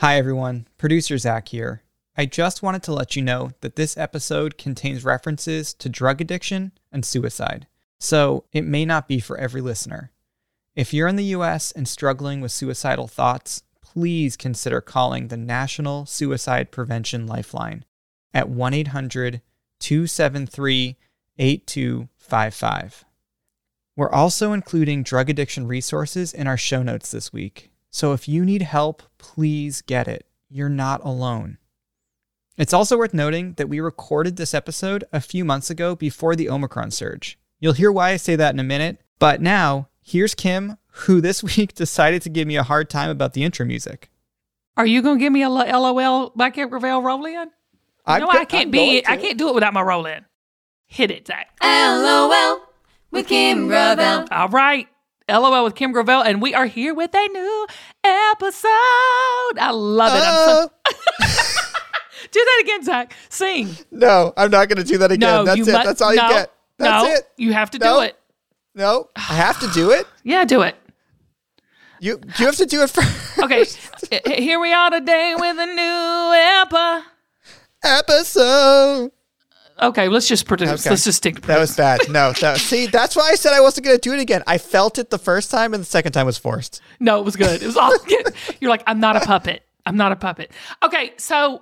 Hi everyone, producer Zach here. I just wanted to let you know that this episode contains references to drug addiction and suicide, so it may not be for every listener. If you're in the US and struggling with suicidal thoughts, please consider calling the National Suicide Prevention Lifeline at 1-800-273-8255. We're also including drug addiction resources in our show notes this week. So if you need help, please get it. You're not alone. It's also worth noting that we recorded this episode a few months ago before the Omicron surge. You'll hear why I say that in a minute, but now here's Kim, who this week decided to give me a hard time about the intro music. Are you going to give me a LOL by Kim Gravel roll-in? No, I can't do it without my roll-in. Hit it, Zach. LOL with Kim Gravel. All right. LOL with Kim Gravel, and we are here with a new episode. I love it. Do that again, Zach. Sing. No, I'm not going to do that again. No, That's all you get. That's it. You have to do it. No, I have to do it? Yeah, do it. You have to do it first. Okay, here we are today with a new episode. Okay, let's just produce. Okay. Let's just stick to produce. That was bad. No, see, that's why I said I wasn't going to do it again. I felt it the first time, and the second time was forced. No, it was good. It was all good. You're like, I'm not a puppet. I'm not a puppet. Okay, so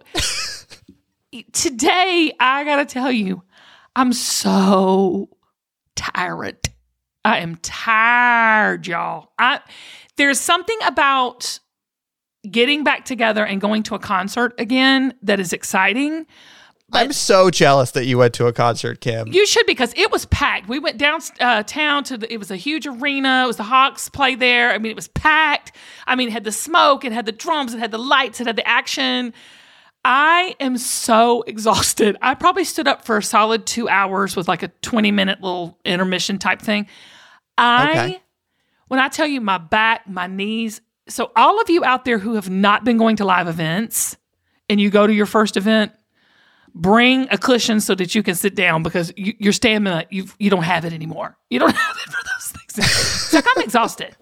today I got to tell you, I'm so tired. I am tired, y'all. There's something about getting back together and going to a concert again that is exciting. I'm so jealous that you went to a concert, Kim. You should, because it was packed. We went downtown it was a huge arena. It was the Hawks played there. I mean, it was packed. I mean, it had the smoke, it had the drums, it had the lights, it had the action. I am so exhausted. I probably stood up for a solid 2 hours with like a 20-minute little intermission type thing. When I tell you my back, my knees, so all of you out there who have not been going to live events and you go to your first event, bring a cushion so that you can sit down, because your stamina, you don't have it anymore. You don't have it for those things. It's like, I'm exhausted.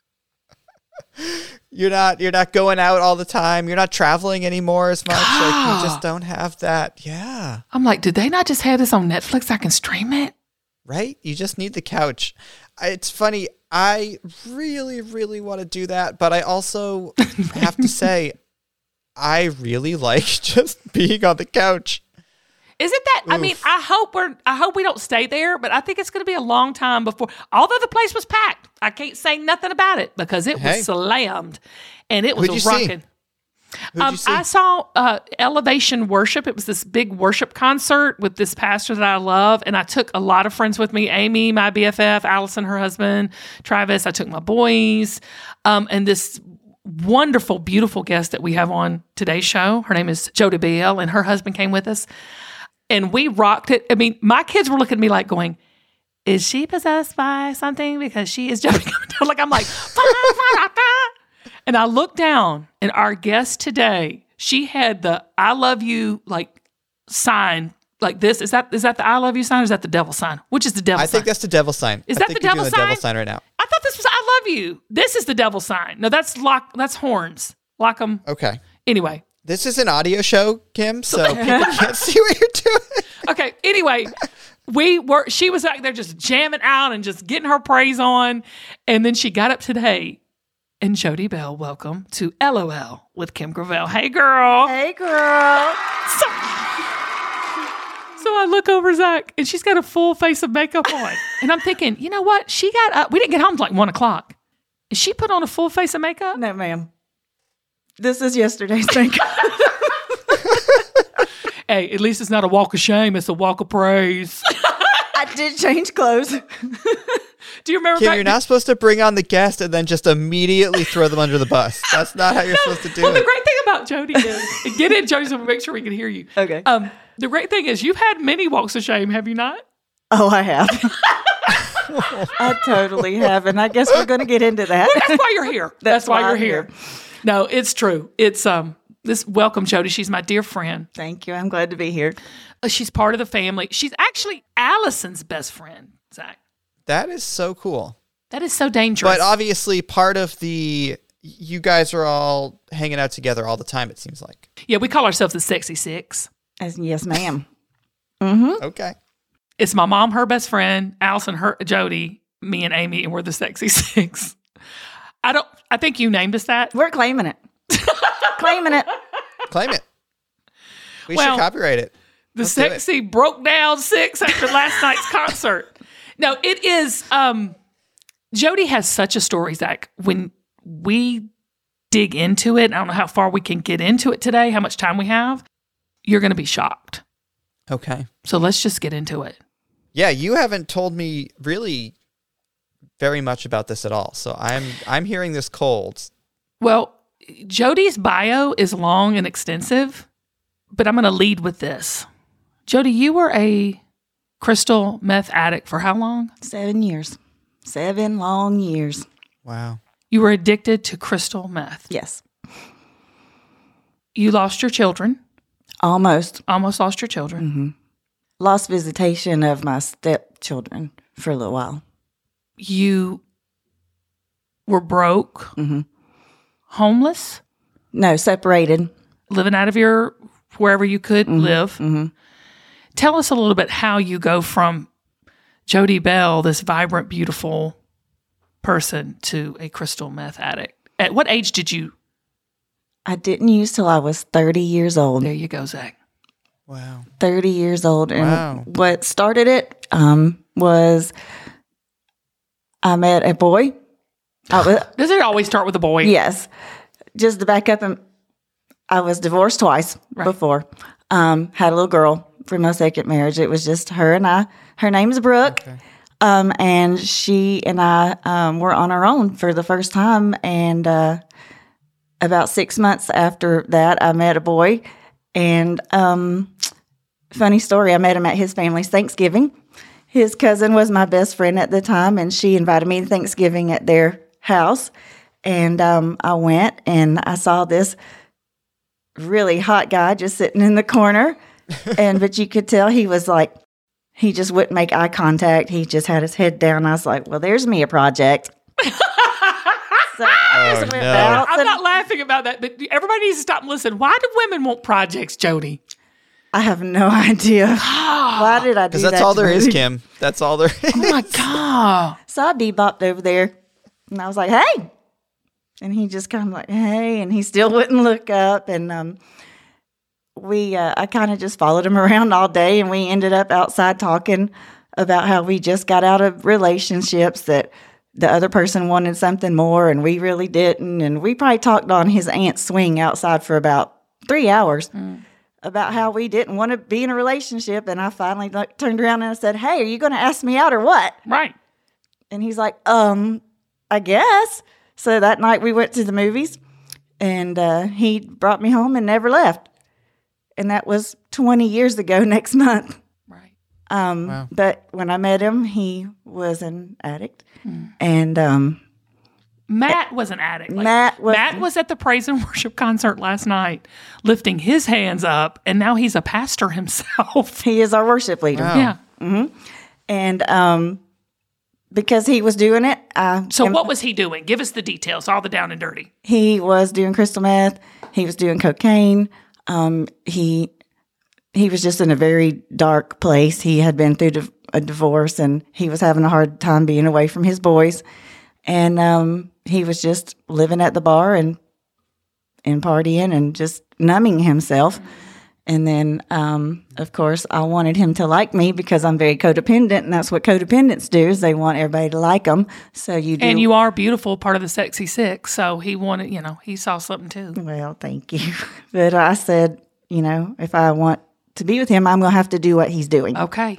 You're not going out all the time. You're not traveling anymore as much. Like, you just don't have that. Yeah. I'm like, did they not just have this on Netflix? I can stream it. Right? You just need the couch. It's funny. I really, really want to do that, but I also have to say, I really like just being on the couch. Isn't that? Oof. I mean, I hope we don't stay there, but I think it's going to be a long time before. Although the place was packed, I can't say nothing about it because it was slammed and it was rocking. Who'd you see? I saw Elevation Worship. It was this big worship concert with this pastor that I love, and I took a lot of friends with me. Amy, my BFF, Allison, her husband, Travis. I took my boys, and this wonderful, beautiful guest that we have on today's show. Her name is Jody Bell, and her husband came with us. And we rocked it. I mean, my kids were looking at me like going, is she possessed by something? Because she is jumping up and down. Like, I'm like, and I looked down, and our guest today, she had the I love you, like, sign like this. Is that the I love you sign, or is that the devil sign? Which is the devil sign? I think that's the devil sign. Is that the devil sign? The devil sign right now. I thought this was I love you. This is the devil sign. No, that's horns. Lock them. Okay. Anyway. This is an audio show, Kim, so people can't see what you're doing. Okay, anyway, she was back there just jamming out and just getting her praise on. And then she got up today. And Jody Bell, welcome to LOL with Kim Gravel. Hey, girl. Hey, girl. So I look over Zach, and she's got a full face of makeup on. And I'm thinking, you know what? She got up. We didn't get home until like 1 o'clock. And she put on a full face of makeup? No, ma'am. This is yesterday's makeup. Hey, at least it's not a walk of shame. It's a walk of praise. I did change clothes. Do you remember? Kim, you're not supposed to bring on the guest and then just immediately throw them under the bus. That's not how you're supposed to do it. Well, the great thing about Jody is, get in, Jody, so we make sure we can hear you. Okay. The great thing is you've had many walks of shame, have you not? Oh, I have. I totally have, and I guess we're going to get into that. Well, that's why you're here. That's why you're here. No, it's true. It's welcome, Jody. She's my dear friend. Thank you. I'm glad to be here. She's part of the family. She's actually Allison's best friend, Zach. That is so cool. That is so dangerous. But obviously part of the you guys are all hanging out together all the time, it seems like. Yeah, we call ourselves the Sexy Six. Yes, ma'am. Mm-hmm. Okay. It's my mom, her best friend, Allison, her Jody, me and Amy, and we're the Sexy Six. I think you named us that. We're claiming it. Claiming it. Claim it. We Well, should copyright it. The Let's do it. Sexy broke down six after last night's concert. No, it is. Jody has such a story, Zach. When we dig into it, I don't know how far we can get into it today, how much time we have. You're going to be shocked. Okay. So let's just get into it. Yeah, you haven't told me really very much about this at all. So I'm hearing this cold. Well, Jody's bio is long and extensive, but I'm going to lead with this. Jody, you were a crystal meth addict for how long? 7 years. 7 long years. Wow. You were addicted to crystal meth. Yes. You lost your children. Almost. Almost lost your children. Mm-hmm. Lost visitation of my stepchildren for a little while. You were broke, Mm-hmm. homeless, No, separated. living out of your wherever you could live. Mm-hmm. Tell us a little bit how you go from Jody Bell, this vibrant, beautiful person, to a crystal meth addict. At what age did you? I didn't use till I was 30 years old. There you go, Zach. Wow. 30 years old. And Wow. what started it was I met a boy. Does it always start with a boy? Yes. Just to back up, I was divorced twice before. Had a little girl from my second marriage. It was just her and I. Her name's Brooke. Okay. And she and I were on our own for the first time. And about 6 months after that, I met a boy. And funny story, I met him at his family's Thanksgiving. His cousin was my best friend at the time, and she invited me to Thanksgiving at their house. And I went, and I saw this really hot guy just sitting in the corner. But you could tell he was like, he just wouldn't make eye contact. He just had his head down. I was like, well, there's me a project. So I just went out. I'm not laughing about that, but everybody needs to stop and listen. Why do women want projects, Jody? I have no idea. Why did I do that? Because that's all to there is, me? Kim. That's all there is. Oh my God. So I bebopped over there, and I was like, hey. And he just kind of like, hey, and he still wouldn't look up. And I kind of just followed him around all day, and we ended up outside talking about how we just got out of relationships, that the other person wanted something more, and we really didn't. And we probably talked on his aunt's swing outside for about 3 hours about how we didn't want to be in a relationship. And I finally turned around and I said, hey, are you going to ask me out or what? Right. And he's like, I guess. So that night we went to the movies, and he brought me home and never left. And that was 20 years ago next month. Right. Wow. But when I met him, he was an addict. And Matt was an addict. Matt was at the praise and worship concert last night, lifting his hands up, and now he's a pastor himself. he is our worship leader. Wow. Yeah. And because he was doing it. So what was he doing? Give us the details, all the down and dirty. He was doing crystal meth. He was doing cocaine. He was just in a very dark place. He had been through a divorce, and he was having a hard time being away from his boys. And he was just living at the bar and partying and just numbing himself. And then, of course, I wanted him to like me because I'm very codependent, and that's what codependents do, is they want everybody to like them. So you do. And you are beautiful, part of the Sexy Six. So he wanted, he saw something too. Well, thank you. But I said, if I want to be with him, I'm going to have to do what he's doing. Okay.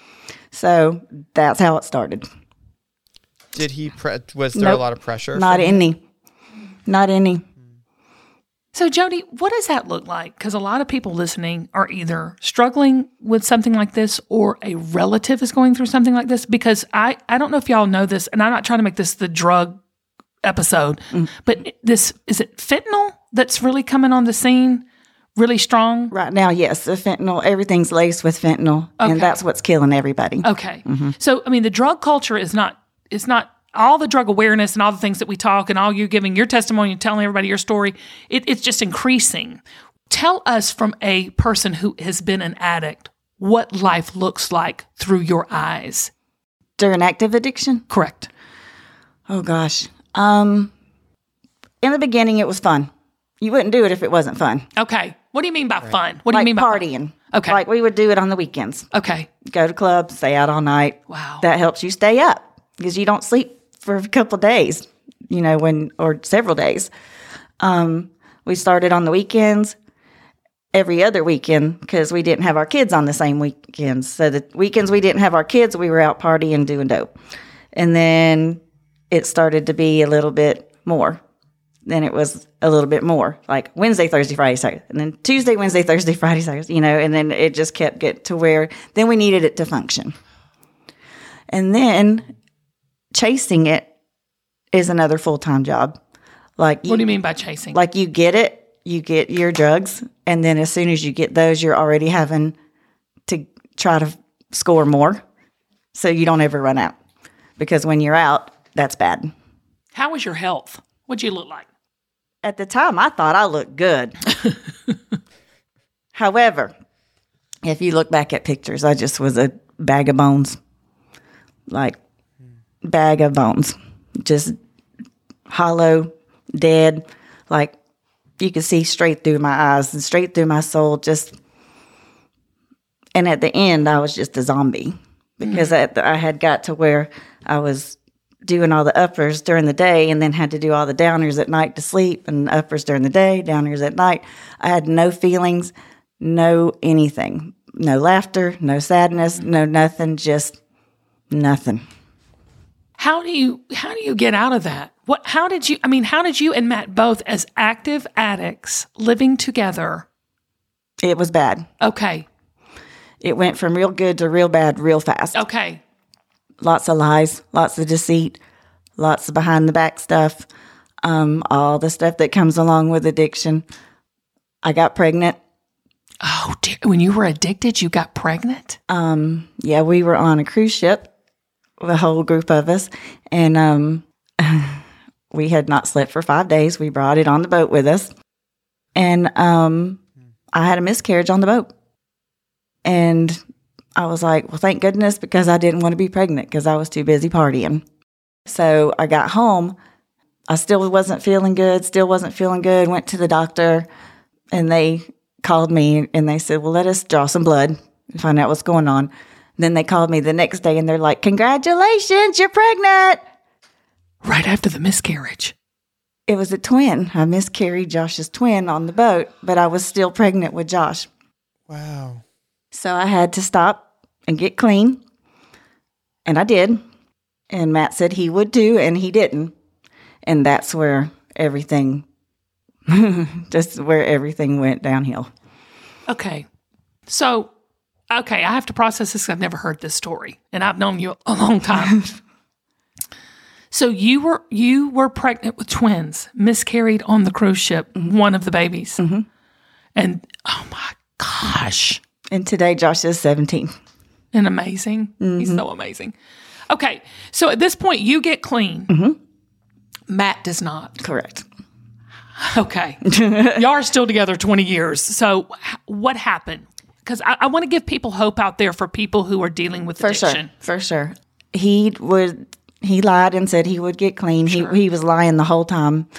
So that's how it started. Did he? Was there a lot of pressure? Not from him? any. Not any. So, Jody, what does that look like? Because a lot of people listening are either struggling with something like this, or a relative is going through something like this. Because I don't know if y'all know this, and I'm not trying to make this the drug episode, but is it fentanyl that's really coming on the scene really strong? Right now, yes, the fentanyl, everything's laced with fentanyl, Okay. and that's what's killing everybody. Okay. So, I mean, the drug culture is not all the drug awareness and all the things that we talk and all you giving your testimony and telling everybody your story, it's just increasing. Tell us from a person who has been an addict what life looks like through your eyes. During active addiction? Correct. Oh, gosh. In the beginning, it was fun. You wouldn't do it if it wasn't fun. Okay. What do you mean by fun? What do like you mean by partying? Okay. Like we would do it on the weekends. Okay. Go to clubs, stay out all night. Wow. That helps you stay up because you don't sleep for a couple of days, or several days. We started on the weekends, every other weekend, because we didn't have our kids on the same weekends. So the weekends we didn't have our kids, we were out partying, doing dope. And then it started to be a little bit more. Then it was a little bit more, like Wednesday, Thursday, Friday, Saturday. And then Tuesday, Wednesday, Thursday, Friday, Saturday, and then it just kept getting to where then we needed it to function. And then chasing it is another full-time job. What do you mean by chasing? Like you get your drugs, and then as soon as you get those, you're already having to try to score more so you don't ever run out. Because when you're out, that's bad. How was your health? What'd you look like? At the time, I thought I looked good. However, if you look back at pictures, I just was a bag of bones. Like, bag of bones. Just hollow, dead. Like, you could see straight through my eyes and straight through my soul. And at the end, I was just a zombie. Because I had got to where I was doing all the uppers during the day and then had to do all the downers at night to sleep, and uppers during the day, downers at night. I had no feelings, no anything. No laughter, no sadness, no nothing, just nothing. How do you get out of that? How did you and Matt both as active addicts living together? It was bad. Okay. It went from real good to real bad real fast. Okay. Lots of lies, lots of deceit, lots of behind the back stuff, all the stuff that comes along with addiction. I got pregnant. Oh, dear. When you were addicted, you got pregnant? Yeah, we were on a cruise ship, the whole group of us, and we had not slept for 5 days. We brought it on the boat with us, and I had a miscarriage on the boat. And I was like, well, thank goodness, because I didn't want to be pregnant because I was too busy partying. So I got home. I still wasn't feeling good, went to the doctor, and they called me and they said, well, let us draw some blood and find out what's going on. Then they called me the next day and they're like, congratulations, you're pregnant. Right after the miscarriage. It was a twin. I miscarried Josh's twin on the boat, but I was still pregnant with Josh. Wow. So I had to stop and get clean, and I did. And Matt said he would too, and he didn't. And that's where everything, just where everything went downhill. Okay. So, I have to process this because I've never heard this story, and I've known you a long time. So you were pregnant with twins, miscarried on the cruise ship, one of the babies. Mm-hmm. And, oh my gosh. And today Josh is 17. And amazing. Mm-hmm. He's so amazing. Okay. So at this point, you get clean. Mm-hmm. Matt does not. Correct. Okay. Y'all are still together 20 years. So what happened? Because I want to give people hope out there for people who are dealing with addiction. For sure. He lied and said he would get clean. Sure. He was lying the whole time.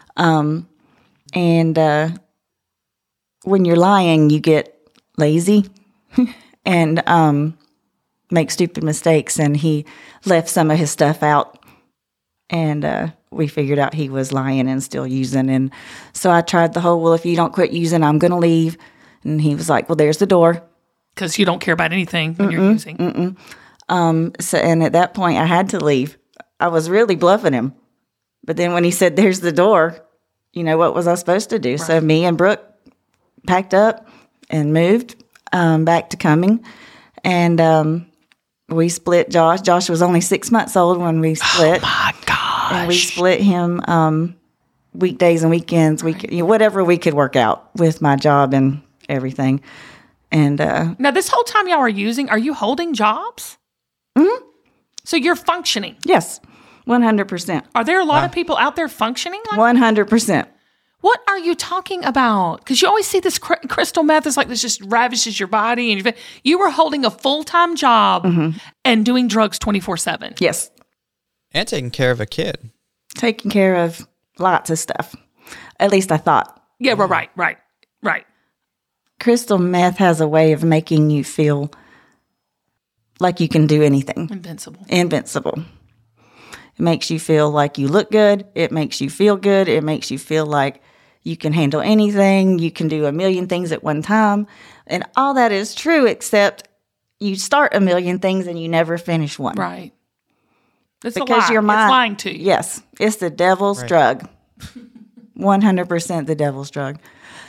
And when you're lying, you get lazy and make stupid mistakes. And he left some of his stuff out. And we figured out he was lying and still using. And so I tried the whole, well, if you don't quit using, I'm going to leave. And he was like, well, there's the door. Because you don't care about anything when you're using. So, and at that point, I had to leave. I was really bluffing him. But then when he said, there's the door, what was I supposed to do? Right. So me and Brooke packed up and moved back to Cumming. And we split Josh. Josh was only 6 months old when we split. Oh, my gosh. And we split him weekdays and weekends, whatever we could work out with my job and everything. And now, this whole time y'all are you holding jobs? Mm-hmm. So you're functioning? Yes. 100%. Are there a lot of people out there functioning like 100%. What are you talking about? Because you always see this crystal meth is like this just ravishes your body. And you were holding a full-time job and doing drugs 24/7. Yes. And taking care of a kid. Taking care of lots of stuff. At least I thought. Yeah, right. Crystal meth has a way of making you feel like you can do anything. Invincible. It makes you feel like you look good. It makes you feel good. It makes you feel like you can handle anything. You can do a million things at one time. And all that is true, except you start a million things and you never finish one. Right. It's because a lie. Your mind, it's lying to you. Yes. It's the devil's drug. 100% the devil's drug.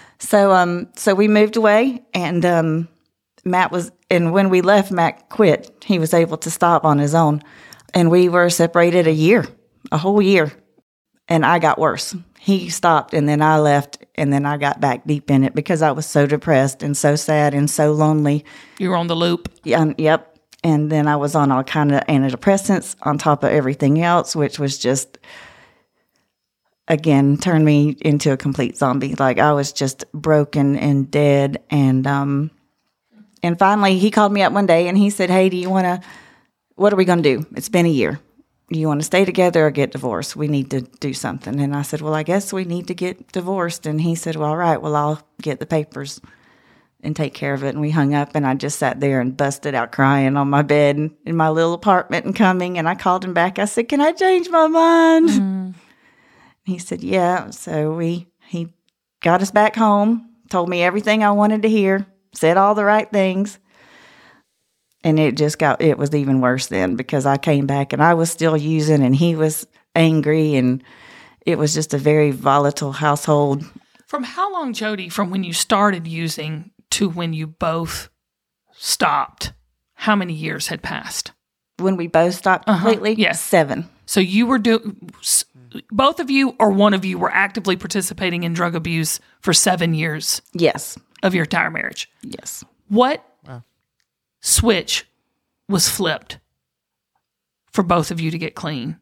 So we moved away, and Matt was, and when we left, Matt quit. He was able to stop on his own. And we were separated a whole year. And I got worse. He stopped, and then I left, and then I got back deep in it because I was so depressed and so sad and so lonely. You were on the loop. Yeah, yep. And then I was on all kind of antidepressants on top of everything else, which was just, again, turned me into a complete zombie. Like I was just broken and dead. And finally, he called me up one day, and he said, "Hey, what are we going to do? It's been a year. Do you want to stay together or get divorced? We need to do something." And I said, "Well, I guess we need to get divorced." And he said, "Well, all right, well, I'll get the papers and take care of it." And we hung up, and I just sat there and busted out crying on my bed in my little apartment and coming. And I called him back. I said, "Can I change my mind?" Mm. He said, "Yeah." So he got us back home, told me everything I wanted to hear, said all the right things. And it was even worse then because I came back and I was still using and he was angry, and it was just a very volatile household. From how long, Jody, from when you started using to when you both stopped, how many years had passed? When we both stopped completely? Yes. 7. So you were both of you or one of you were actively participating in drug abuse for 7 years? Yes. Of your entire marriage? Yes. What switch was flipped for both of you to get clean?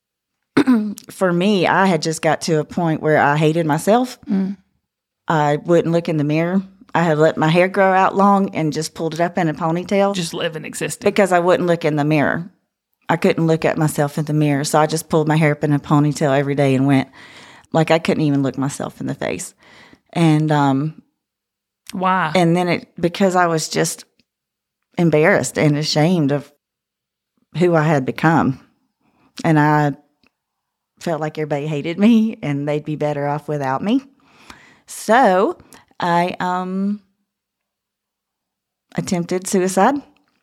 For me, I had just got to a point where I hated myself. Mm. I wouldn't look in the mirror. I had let my hair grow out long and just pulled it up in a ponytail. Just living, existing. Because I wouldn't look in the mirror. I couldn't look at myself in the mirror. So I just pulled my hair up in a ponytail every day and went. Like I couldn't even look myself in the face. And why? And then because I was just embarrassed and ashamed of who I had become. And I felt like everybody hated me and they'd be better off without me. So I attempted suicide.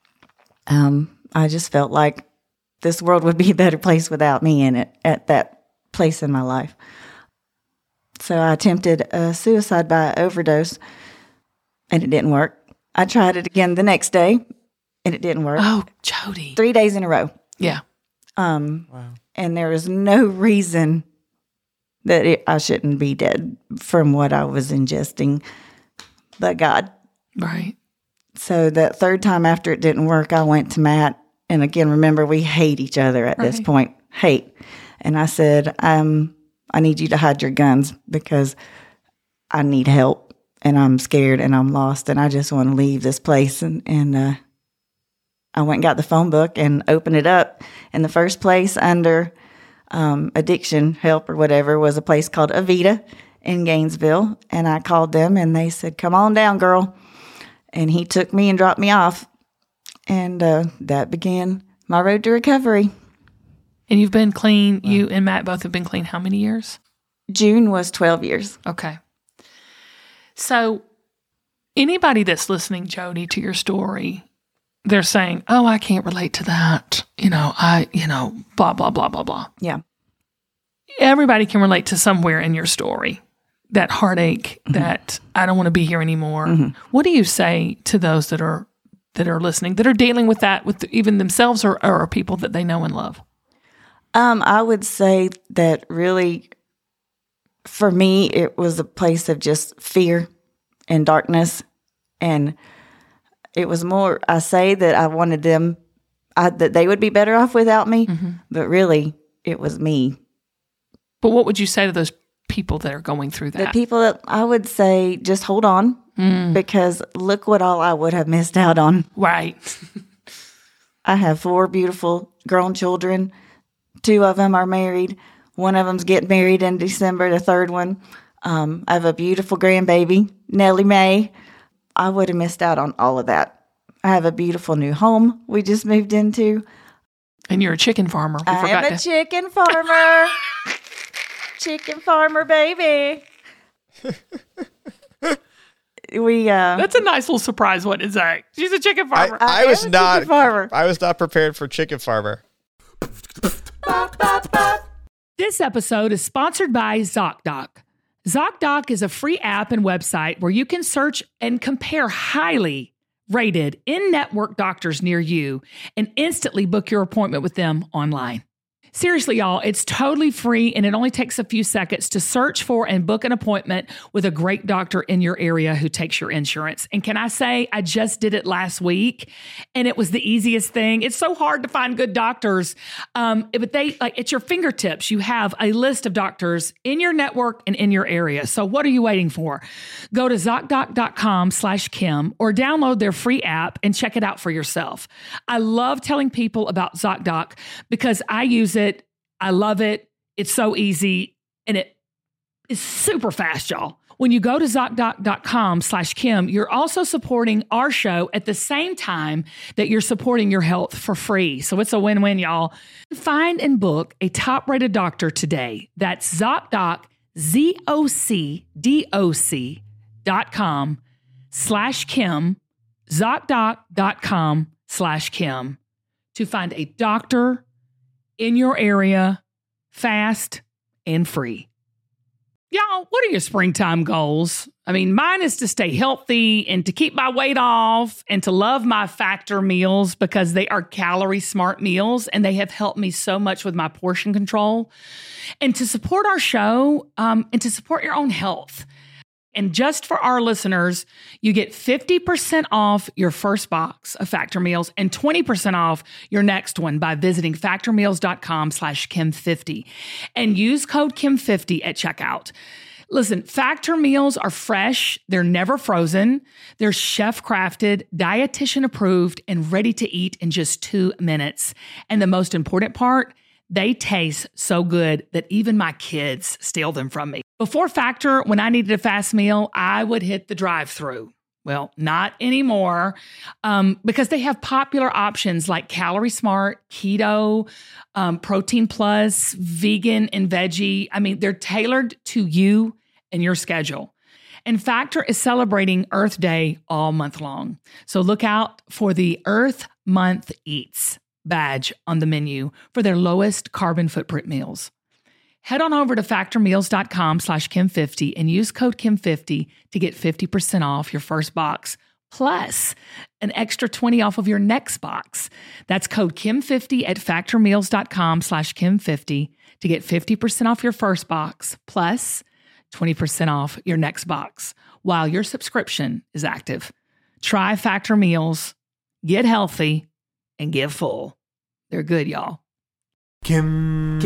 I just felt like this world would be a better place without me in it at that place in my life. So I attempted a suicide by overdose, and it didn't work. I tried it again the next day, and it didn't work. Oh, Jody. 3 days in a row. Yeah. Wow. And there was no reason that I shouldn't be dead from what I was ingesting, but God. Right. So that third time after it didn't work, I went to Matt. And again, remember, we hate each other at this point. Hate. And I said, I need you to hide your guns because I need help. And I'm scared and I'm lost. And I just want to leave this place. And I went and got the phone book and opened it up. And the first place under addiction help or whatever was a place called Avita in Gainesville. And I called them and they said, "Come on down, girl." And he took me and dropped me off. And that began my road to recovery. And you've been clean. Wow. You and Matt both have been clean how many years? June was 12 years. Okay. So anybody that's listening, Jody, to your story, they're saying, "Oh, I can't relate to that. Blah, blah, blah, blah, blah." Yeah. Everybody can relate to somewhere in your story. That heartache, that I don't want to be here anymore. Mm-hmm. What do you say to those that are listening, that are dealing with that, with even themselves or people that they know and love? I would say that really, for me, it was a place of just fear and darkness. And it was more, I say that I wanted them, that they would be better off without me. Mm-hmm. But really, it was me. But what would you say to those people that are going through that? The people that I would say, just hold on, because look what all I would have missed out on. Right. I have 4 beautiful grown children. 2 of them are married. One of them's getting married in December, the third one. I have a beautiful grandbaby, Nellie Mae. I would have missed out on all of that. I have a beautiful new home we just moved into. And you're a chicken farmer. I am a chicken farmer. Chicken farmer, baby. That's a nice little surprise, what is that? She's a chicken farmer. I was not prepared for chicken farmer. This episode is sponsored by ZocDoc. ZocDoc is a free app and website where you can search and compare highly rated in-network doctors near you and instantly book your appointment with them online. Seriously, y'all, it's totally free and it only takes a few seconds to search for and book an appointment with a great doctor in your area who takes your insurance. And can I say, I just did it last week and it was the easiest thing. It's so hard to find good doctors, but it's your fingertips. You have a list of doctors in your network and in your area. So what are you waiting for? Go to ZocDoc.com/Kim or download their free app and check it out for yourself. I love telling people about ZocDoc because I use it. I love it. It's so easy and it is super fast, y'all. When you go to ZocDoc.com/Kim, you're also supporting our show at the same time that you're supporting your health for free. So it's a win-win, y'all. Find and book a top-rated doctor today. That's ZocDoc, ZocDoc.com/Kim, ZocDoc.com/Kim to find a doctor in your area, fast and free. Y'all, what are your springtime goals? I mean, mine is to stay healthy and to keep my weight off and to love my Factor meals because they are calorie smart meals and they have helped me so much with my portion control. And to support our show and to support your own health. And just for our listeners, you get 50% off your first box of Factor meals and 20% off your next one by visiting factormeals.com/Kim50 and use code Kim50 at checkout. Listen, Factor meals are fresh. They're never frozen. They're chef-crafted, dietitian approved, and ready to eat in just 2 minutes. And the most important part, they taste so good that even my kids steal them from me. Before Factor, when I needed a fast meal, I would hit the drive-thru. Well, not anymore because they have popular options like Calorie Smart, Keto, Protein Plus, Vegan, and Veggie. I mean, they're tailored to you and your schedule. And Factor is celebrating Earth Day all month long. So look out for the Earth Month Eats badge on the menu for their lowest carbon footprint meals. Head on over to factormeals.com/Kim50 and use code Kim50 to get 50% off your first box, plus an extra 20 off of your next box. That's code Kim50 at factormeals.com/Kim50 to get 50% off your first box, plus 20% off your next box while your subscription is active. Try Factor Meals, get healthy, and get full. They're good, y'all. Kim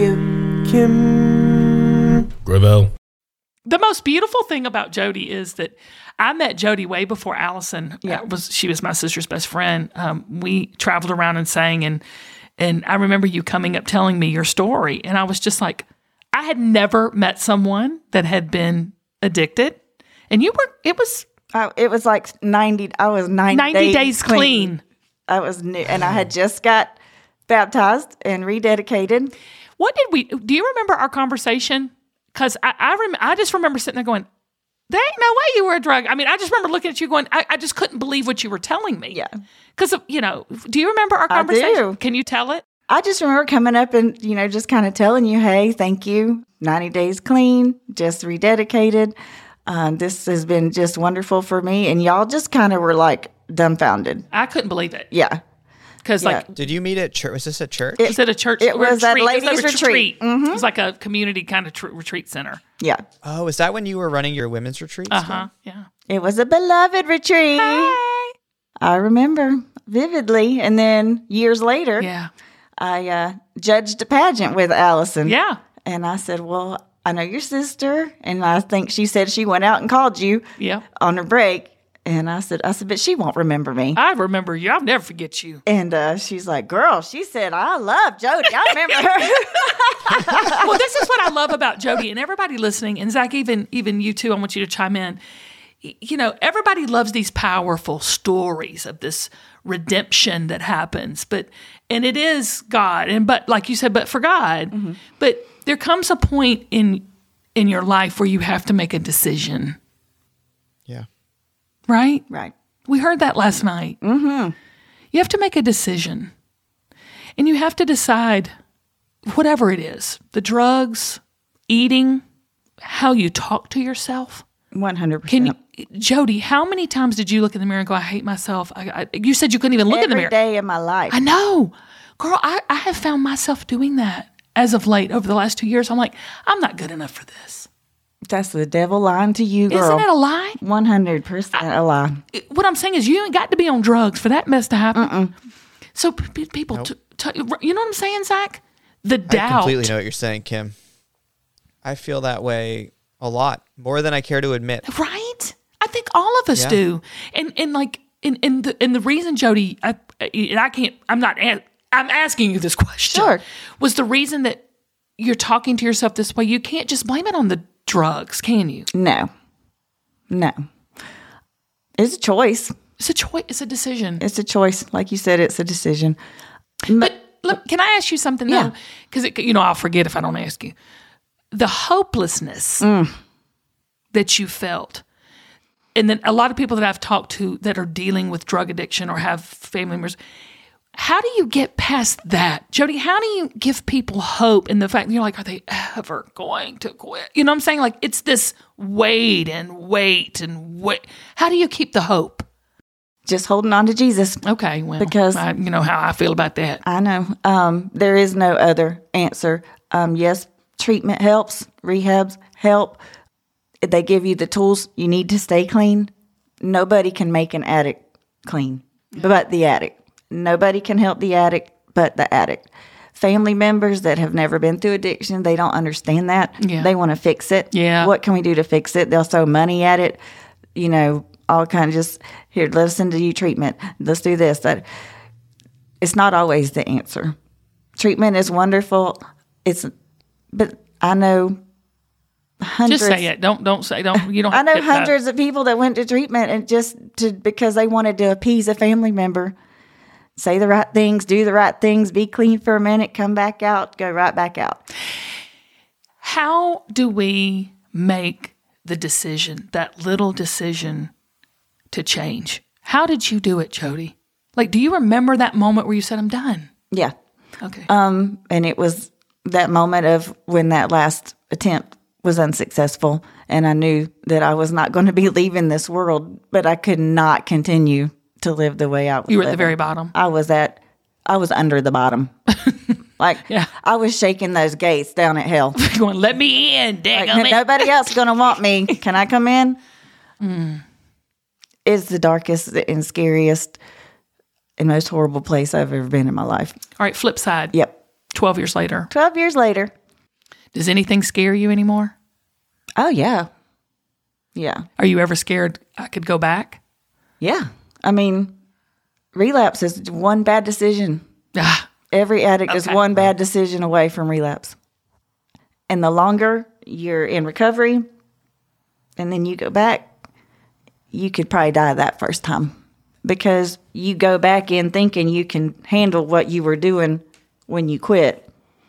Gravel. The most beautiful thing about Jody is that I met Jody way before Allison. She was my sister's best friend. We traveled around and sang, and I remember you coming up telling me your story, and I was just like, I had never met someone that had been addicted, and you were. It was like 90. I was 90 days clean. I was new, and I had just got baptized and rededicated. Do you remember our conversation? Because I just remember sitting there going, there ain't no way you were a drug. I mean, I just remember looking at you going, I just couldn't believe what you were telling me. Yeah. Because, do you remember our conversation? I do. Can you tell it? I just remember coming up and, just kind of telling you, hey, thank you. 90 days clean, just rededicated. This has been just wonderful for me. And y'all just kind of were like dumbfounded. I couldn't believe it. Yeah. Because did you meet at church? Was this at church? Was it a church? It was at ladies' retreat. Mm-hmm. It was like a community kind of retreat center. Yeah. Oh, is that when you were running your women's retreats? Yeah. It was a beloved retreat. Hi. I remember vividly. And then years later, I judged a pageant with Allison. Yeah. And I said, well, I know your sister. And I think she said she went out and called you Yeah. on her break. And I said, but she won't remember me. I remember you. I'll never forget you. And she's like, girl, she said, I love Jody. I remember her. Well, this is what I love about Jody and everybody listening. And Zach, even you too, I want you to chime in. You know, everybody loves these powerful stories of this redemption that happens, and it is God. But like you said, but for God, Mm-hmm. but there comes a point in your life where you have to make a decision, Yeah. right? Right. We heard that last night. Mm-hmm. You have to make a decision, and you have to decide whatever it is, the drugs, eating, how you talk to yourself. 100%. Can you, Jody, how many times did you look in the mirror and go, I hate myself? You said you couldn't even look in the mirror. Every day of my life. I know. Girl, I have found myself doing that as of late over the last 2 years. I'm like, I'm not good enough for this. That's the devil lying to you, girl. Isn't it a lie? 100% a lie. What I'm saying is you ain't got to be on drugs for that mess to happen. So people, you know what I'm saying, Zach? The doubt. I completely know what you're saying, Kim. I feel that way a lot, more than I care to admit. Right? I think all of us do. And the reason, Jody, I'm asking you this question. Sure. Was the reason that you're talking to yourself this way, you can't just blame it on the drugs, can you? No. It's a choice. It's a choice. It's a decision. It's a choice. Like you said, it's a decision. But look, can I ask you something though? Yeah. Because I'll forget if I don't ask you. The hopelessness that you felt, and then a lot of people that I've talked to that are dealing with drug addiction or have family members, how do you get past that? Jody, how do you give people hope in the fact that you're like, are they ever going to quit? You know what I'm saying? Like, it's this wait and wait. How do you keep the hope? Just holding on to Jesus. Okay, well, Because- you know how I feel about that. I know. There is no other answer. Yes, treatment helps. Rehabs help. They give you the tools you need to stay clean. Nobody can make an addict clean but the addict. Nobody can help the addict but the addict. Family members that have never been through addiction, they don't understand that. Yeah. They want to fix it. Yeah. What can we do to fix it? They'll throw money at it. All kind of just, here, let's send you treatment. Let's do this. That. It's not always the answer. Treatment is wonderful. But I know hundreds. Just say it. Don't say. You don't. I know have to- hundreds of people that went to treatment and because they wanted to appease a family member, say the right things, do the right things, be clean for a minute, come back out, go right back out. How do we make the decision, that little decision, to change? How did you do it, Jody? Like, do you remember that moment where you said, I'm done? Yeah. Okay. And it was that moment of when that last attempt was unsuccessful, and I knew that I was not going to be leaving this world, but I could not continue to live the way I was You were at the living. very bottom. I was under the bottom. Yeah. I was shaking those gates down at hell. Going, let me in, Like, daggum it. nobody else is going to want me. Can I come in? It's the darkest and scariest and most horrible place I've ever been in my life. All right, flip side. Yep. 12 years later. 12 years later. Does anything scare you anymore? Oh, yeah. Yeah. Are you ever scared I could go back? Yeah. I mean, relapse is one bad decision. Ah, Every addict is Okay. one bad decision away from relapse. And the longer you're in recovery and then you go back, you could probably die that first time because you go back in thinking you can handle what you were doing when you quit.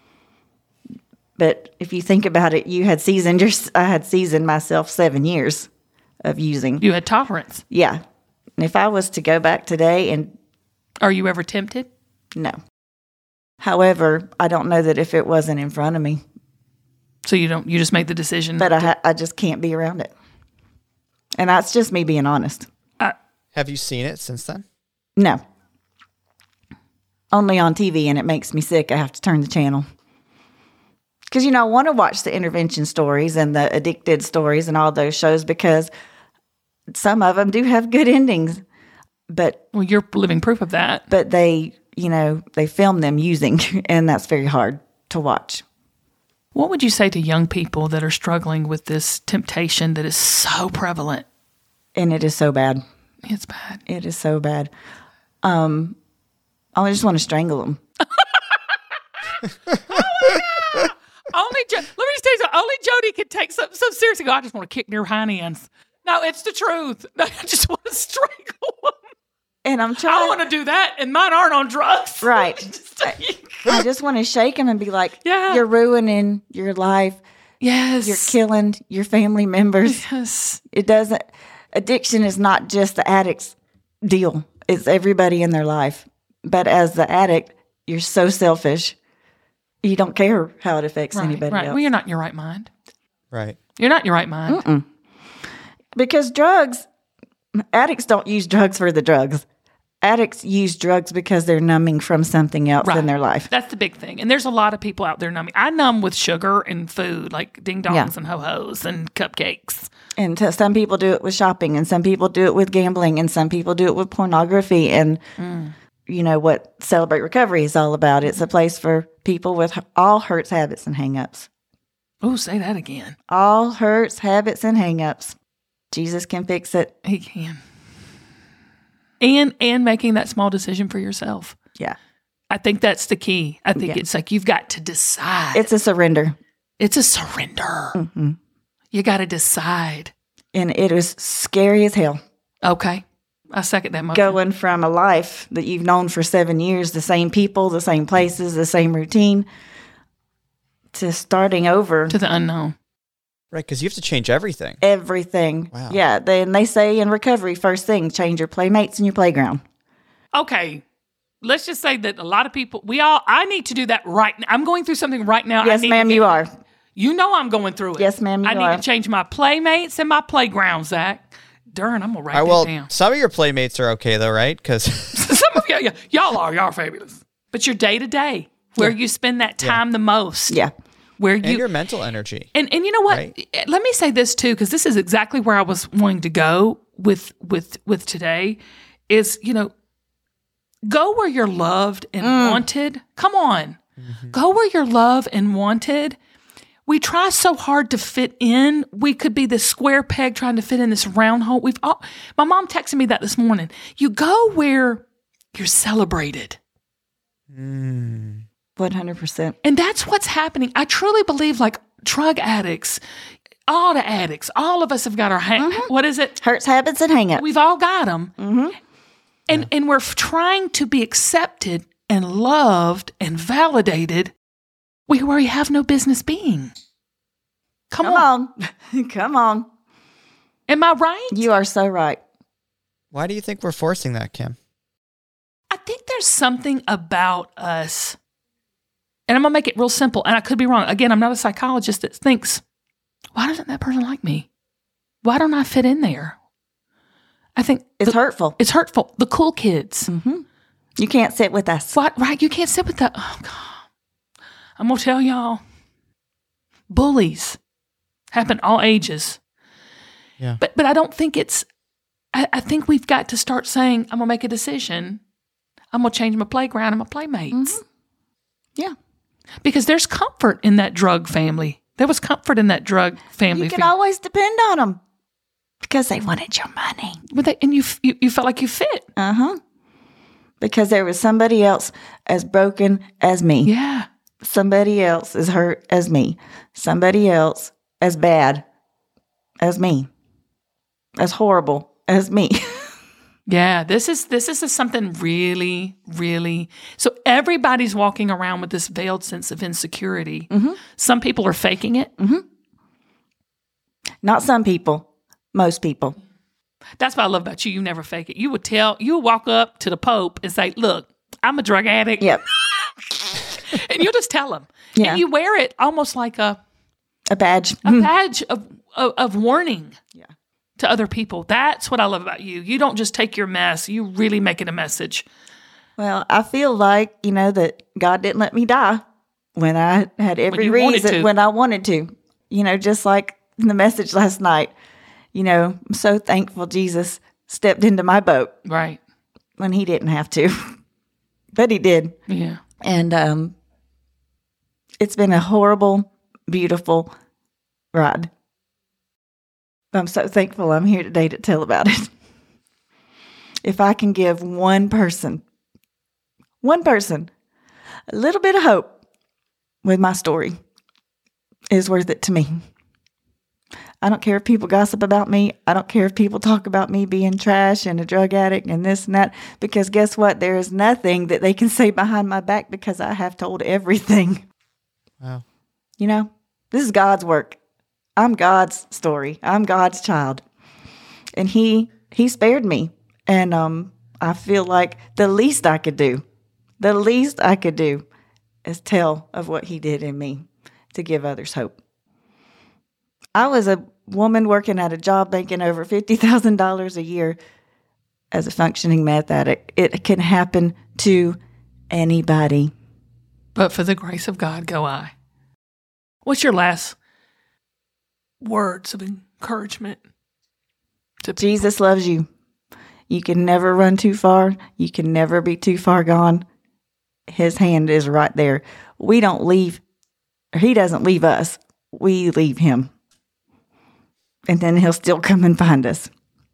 But if you think about it, I had seasoned myself 7 years of using. you had tolerance. Yeah. And if I was to go back today and Are you ever tempted? no. However, I don't know that if it wasn't in front of me, So you just make the decision. but I just can't be around it. And that's just me being honest. Have you seen it since then? No. Only on TV, and it makes me sick. I have to turn the channel. Because, I want to watch the intervention stories and the addicted stories and all those shows because some of them do have good endings. But Well, you're living proof of that. but they, they film them using, and that's very hard to watch. What would you say to young people that are struggling with this temptation that is so prevalent? And it is so bad. It's bad. It is so bad. I just want to strangle them. Let me just tell you something. Only Jody can take something so seriously. I just want to kick their hind ends. No, it's the truth. No, I just want to strangle them. And I'm I trying. want to do that, and mine aren't on drugs. Right. I just want to shake them and be like, Yeah. you're ruining your life. Yes. You're killing your family members. Yes. Addiction is not just the addict's deal. It's everybody in their life. But as the addict, you're so selfish. You don't care how it affects anybody Right. else. Well, you're not in your right mind. Right. You're not in your right mind. Because addicts don't use drugs for the drugs. Addicts use drugs because they're numbing from something else in their life. That's the big thing. And there's a lot of people out there numbing. I numb with sugar and food, like ding dongs and ho-hos and cupcakes. And some people do it with shopping, and some people do it with gambling, and some people do it with pornography. And you know what Celebrate Recovery is all about. It's a place for people with all hurts, habits, and hang-ups. Oh, say that again. All hurts, habits, and hang-ups. Jesus can fix it. He can. And making that small decision for yourself. Yeah. I think that's the key. I think it's like you've got to decide. It's a surrender. It's a surrender. Mm-hmm. You got to decide. And it was scary as hell. Okay. I second that motion. Going from a life that you've known for 7 years, the same people, the same places, the same routine, to starting over. To the unknown. Right, because you have to change everything. Everything. Wow. Yeah. They say in recovery, first thing, change your playmates and your playground. Okay. Let's just say that a lot of people, I need to do that right now. I'm going through something right now. Yes, ma'am, you are. You know I'm going through it. Yes, ma'am, you I need are. to change my playmates and my playground, Zach. Darn, I'm going to write that down. Some of your playmates are okay, though, right? Because Some of y'all are fabulous. But your day-to-day, where you spend that time the most. Yeah. Where and your mental energy. And you know what? Right. Let me say this too, because this is exactly where I was wanting to go with today. Is go where you're loved and wanted. Come on, go where you're loved and wanted. We try so hard to fit in. We could be this square peg trying to fit in this round hole. My mom texted me that this morning. You go where you're celebrated. 100%. And that's what's happening. I truly believe, like drug addicts, all the addicts, all of us have got our what is it? Hurts, habits, and hang-ups. We've all got them. And we're trying to be accepted and loved and validated where we have no business being. Come on. Come on. Am I right? You are so right. Why do you think we're forcing that, Kim? I think there's something about us, and I'm going to make it real simple, and I could be wrong. Again, I'm not a psychologist that thinks, why doesn't that person like me? Why don't I fit in there? I think It's hurtful. It's hurtful. The cool kids. You can't sit with us. What? Right? You can't sit with that. Oh, God. I'm going to tell y'all. Bullies happen all ages. Yeah. But I don't think it's, I think we've got to start saying, I'm going to make a decision. I'm going to change my playground and my playmates. Yeah. Because there's comfort in that drug family. There was comfort in that drug family. You can always depend on them because they wanted your money. And you felt like you fit. Because there was somebody else as broken as me. Yeah. Somebody else as hurt as me. Somebody else as bad as me. As horrible as me. Yeah, this is something really, really. So everybody's walking around with this veiled sense of insecurity. Some people are faking it. Not some people. Most people. That's what I love about you. You never fake it. You would walk up to the Pope and say, "Look, I'm a drug addict." Yep. And you'll just tell him. Yeah. And you wear it almost like a badge. badge of warning. Yeah. To other people. That's what I love about you. You don't just take your mess. You really make it a message. Well, I feel like, that God didn't let me die when I had every you wanted to. reason when I wanted to. Just like in the message last night. I'm so thankful Jesus stepped into my boat. Right. when he didn't have to, but he did. Yeah. And it's been a horrible, beautiful ride. I'm so thankful I'm here today to tell about it. If I can give one person, a little bit of hope with my story, is worth it to me. I don't care if people gossip about me. I don't care if people talk about me being trash and a drug addict and this and that, because guess what? There is nothing that they can say behind my back because I have told everything. Wow. You know, this is God's work. I'm God's story. I'm God's child. And he spared me. And I feel like the least I could do is tell of what he did in me to give others hope. I was a woman working at a job making over $50,000 a year as a functioning meth addict. It can happen to anybody. But for the grace of God go I. What's your last words of encouragement to people? Jesus loves you. You can never run too far. You can never be too far gone. His hand is right there. We don't leave, or he doesn't leave us. We leave him. And then he'll still come and find us.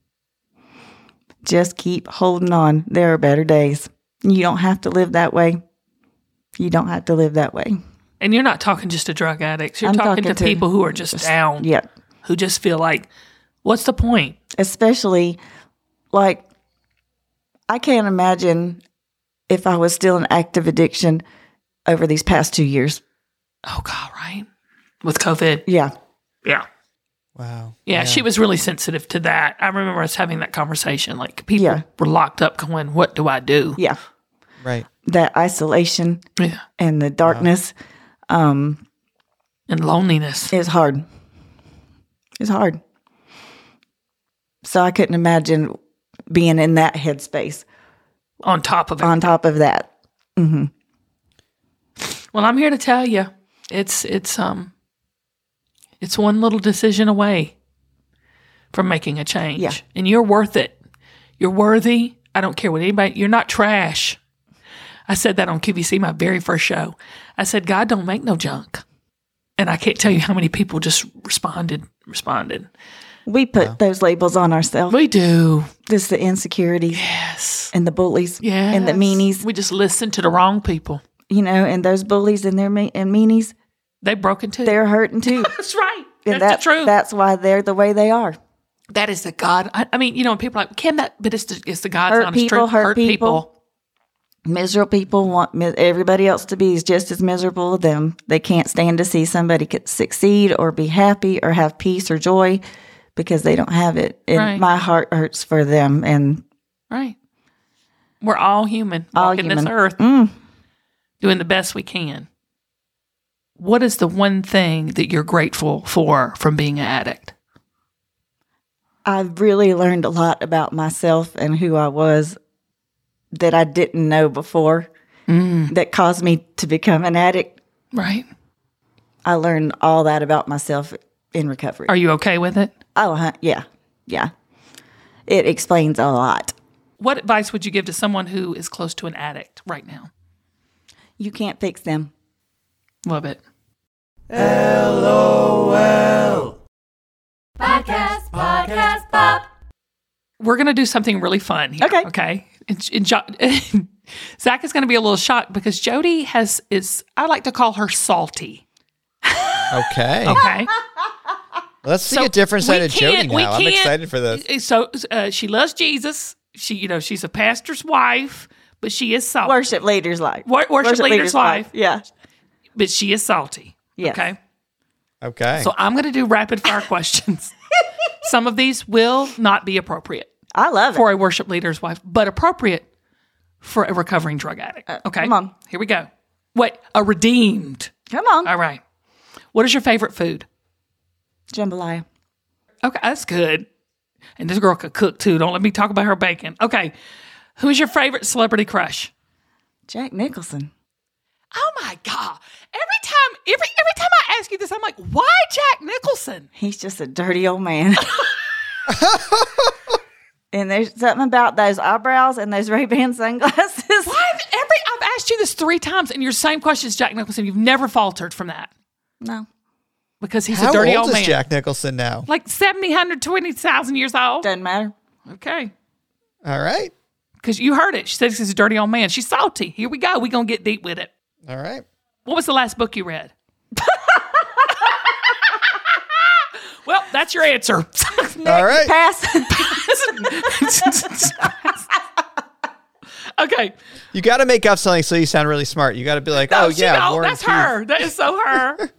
Just keep holding on. There are better days. You don't have to live that way. You don't have to live that way. And you're not talking just to drug addicts. You're I'm talking to talking to people who are just down. Yeah. Who just feel like, what's the point? Especially, like, I can't imagine if I was still in active addiction over these past 2 years. Oh, God, right? With COVID. Yeah. Yeah. Wow. Yeah, she was really sensitive to that. I remember us having that conversation. Like, people were locked up going, what do I do? Yeah. Right. That isolation and the darkness and loneliness is hard. It's hard. So I couldn't imagine being in that headspace. On top of it. On top of that. Mm-hmm. Well, I'm here to tell you, it's one little decision away from making a change. Yeah. And you're worth it. You're worthy. I don't care what anybody, you're not trash. I said that on QVC, my very first show. I said, God don't make no junk. And I can't tell you how many people just responded. We put those labels on ourselves. We do. Just the insecurities. Yes. And the bullies. Yes. And the meanies. We just listen to the wrong people. You know, and those bullies and their and meanies. They broken too. They're hurting too. That's right. And That's the truth. That's why they're the way they are. That is the God. I mean, you know, people are like, Kim, but it's the God's Hurt honest people, truth. hurt people. Miserable people want everybody else to be just as miserable as them. They can't stand to see somebody succeed or be happy or have peace or joy because they don't have it. And my heart hurts for them. And right. We're all human. Walking this earth. Doing the best we can. What is the one thing that you're grateful for from being an addict? I've really learned a lot about myself and who I was that I didn't know before that caused me to become an addict. Right. I learned all that about myself in recovery. Are you okay with it? Oh, yeah. Yeah. It explains a lot. What advice would you give to someone who is close to an addict right now? You can't fix them. Love it. LOL. Podcast Pop. We're going to do something really fun here. Okay. And Zach is going to be a little shocked because Jody I like to call her salty. Okay. Okay. Let's see a different side of Jody now. I'm excited for this. So she loves Jesus. She's a pastor's wife, but she is salty. Worship leader's wife. Worship leader's wife. Yeah. But she is salty. Yes. Okay. So I'm going to do rapid fire questions. Some of these will not be appropriate. I love for a worship leader's wife, but appropriate for a recovering drug addict. Okay. Come on. Here we go. Wait, a redeemed. Come on. All right. What is your favorite food? Jambalaya. Okay, that's good. And this girl could cook too. Don't let me talk about her bacon. Okay. Who's your favorite celebrity crush? Jack Nicholson. Oh my God. Every time I ask you this, I'm like, why Jack Nicholson? He's just a dirty old man. And there's something about those eyebrows and those Ray-Ban sunglasses. Why? I've asked you this 3 times, and your same question is Jack Nicholson. You've never faltered from that. No. Because he's How a dirty old old is man. Jack Nicholson now? Like 70, 120,000 years old. Doesn't matter. Okay. All right. Because you heard it. She says he's a dirty old man. She's salty. Here we go. We're going to get deep with it. All right. What was the last book you read? Well, that's your answer. All right. Pass. Okay. You got to make up something so you sound really smart. You got to be like, No, oh, yeah. Warren that's Keith. her. That is so her.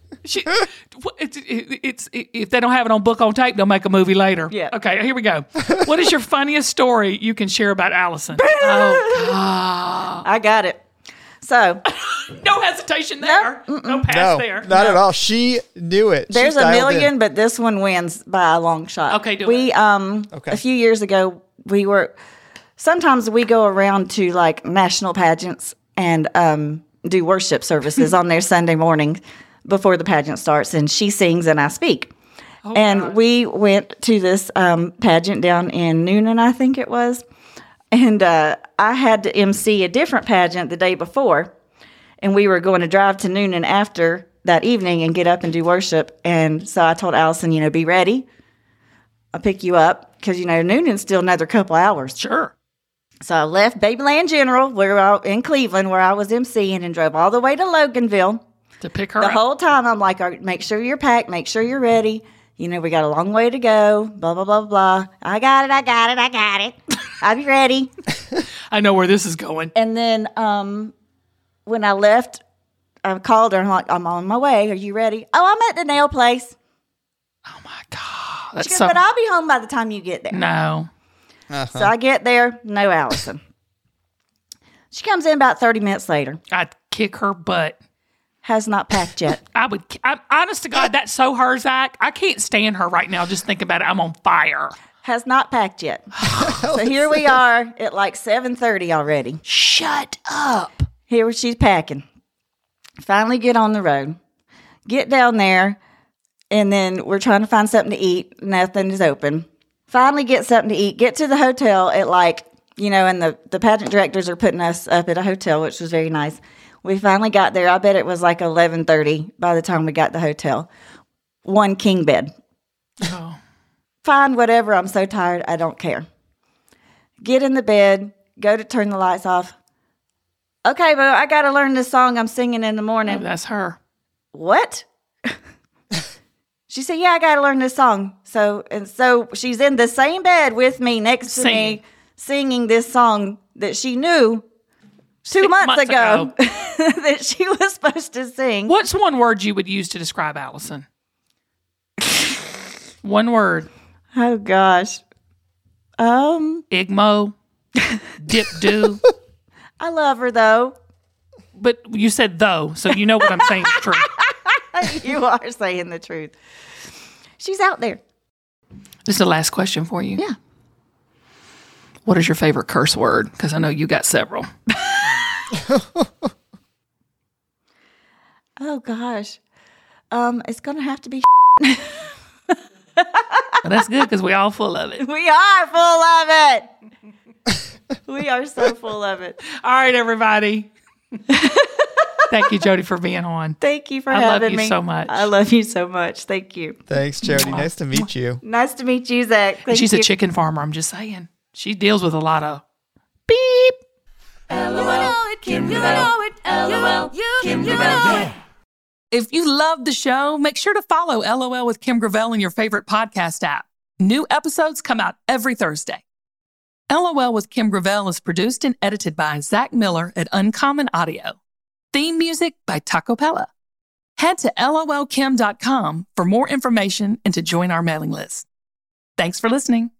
It's if they don't have it on book on tape, they'll make a movie later. Yeah. Okay, here we go. What is your funniest story you can share about Allison? Oh, God. I got it. So No hesitation there. No pass No, there. not at all. She knew it. there's She's a dialed million, in. but this one wins by a long shot. Okay, do we, it. Okay. A few years ago, sometimes we go around to like national pageants and do worship services on their Sunday morning before the pageant starts, and she sings and I speak. And we went to this pageant down in Noonan, I think it was. And I had to MC a different pageant the day before. And we were going to drive to Noonan after that evening and get up and do worship. And so I told Allison, be ready. I'll pick you up because, Noonan's still another couple hours. Sure. So I left Babyland General in Cleveland where I was MCing and drove all the way to Loganville. To pick her The up. whole time I'm like, all right, make sure you're packed, make sure you're ready. We got a long way to go, blah, blah, blah, blah. I got it. I'll be ready. I know where this is going. And then when I left, I called her and I'm like, I'm on my way. Are you ready? Oh, I'm at the nail place. Oh, my God. That's She goes, so... but I'll be home by the time you get there. No. So I get there, no Allison. She comes in about 30 minutes later. I'd kick her butt. Has not packed yet. I'm honest to God, that's so her, Zach. I can't stand her right now. Just think about it. I'm on fire. Has not packed yet. So here we are at like 7:30 already. Shut up. Here she's packing. Finally get on the road. Get down there. And then we're trying to find something to eat. Nothing is open. Finally get something to eat. Get to the hotel at and the pageant directors are putting us up at a hotel, which was very nice. We finally got there. I bet it was like 11:30 by the time we got to the hotel. 1 king bed. Oh. Fine, whatever. I'm so tired. I don't care. Get in the bed. Go to turn the lights off. Okay, but I got to learn this song I'm singing in the morning. Oh, that's her. What? She said, yeah, I got to learn this song. So she's in the same bed with me next to me singing this song that she knew 2 months ago that she was supposed to sing. What's one word you would use to describe Allison? One word. Oh, gosh. Igmo. Dip do. I love her, though. But you said though, so you know what I'm saying is true. You are saying the truth. She's out there. This is the last question for you. Yeah. What is your favorite curse word? Because I know you got several. Oh, gosh. It's going to have to be But that's good because we all full of it. We are full of it. We are so full of it. All right, everybody. Thank you, Jody, for being on. Thank you for I having love you me. so much. I love you so much. Thank you. Thanks, Jody. Nice to meet you. Nice to meet you, Zach. Thank She's you. a chicken farmer, I'm just saying. She deals with a lot of beep. LOL, Kim Gravel. LOL, Kim Gravel. Yeah. If you love the show, make sure to follow LOL with Kim Gravel in your favorite podcast app. New episodes come out every Thursday. LOL with Kim Gravel is produced and edited by Zach Miller at Uncommon Audio. Theme music by Taco Pella. Head to lolkim.com for more information and to join our mailing list. Thanks for listening.